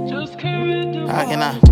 How can I?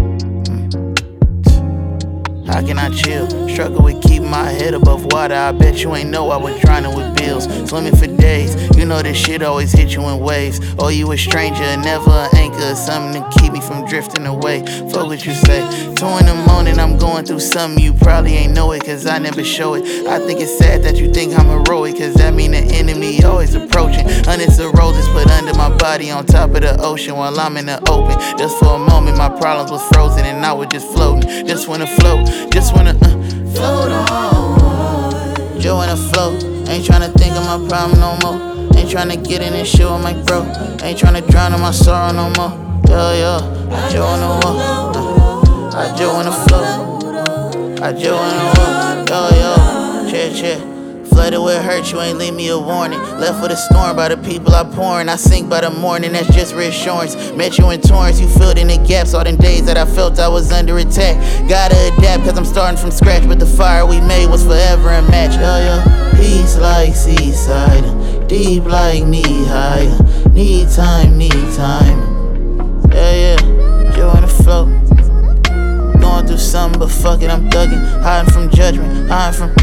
How can I chill? Struggle with keeping my head above water. I bet you ain't know I was drowning with bills. Swimming for days. You know this shit always hit you in waves. Oh, you a stranger, never an anchor. Something to keep me from drifting away. Fuck what you say. 2 in the morning, I'm going through something. You probably ain't know it, cause I never show it. I think it's sad that you think I'm heroic, cause that mean the enemy always approaching. Hundreds of roses put under my body on top of the ocean while I'm in the open. Just for a moment, my problems was frozen and I was just floating. Just wanna float. Just wanna float on. Just wanna float. Ain't tryna think of my problem no more. Ain't tryna get in this shit with my bro. Ain't tryna drown in my sorrow no more. Yo, I just wanna walk. I just wanna float. I just wanna walk. Yo, cheer. Flooded with hurt, you ain't leave me a warning. Left with a storm by the people I pouring. I sink by the morning, that's just reassurance. Met you in Torrance, you filled in the gaps. All them days that I felt I was under attack. Gotta adapt, cause I'm starting from scratch. But the fire we made was forever a match. Peace like seaside, deep like knee high. Need time. Just wanna float. Going through something, but fuck it, I'm thugging. Hiding from judgment, hiding from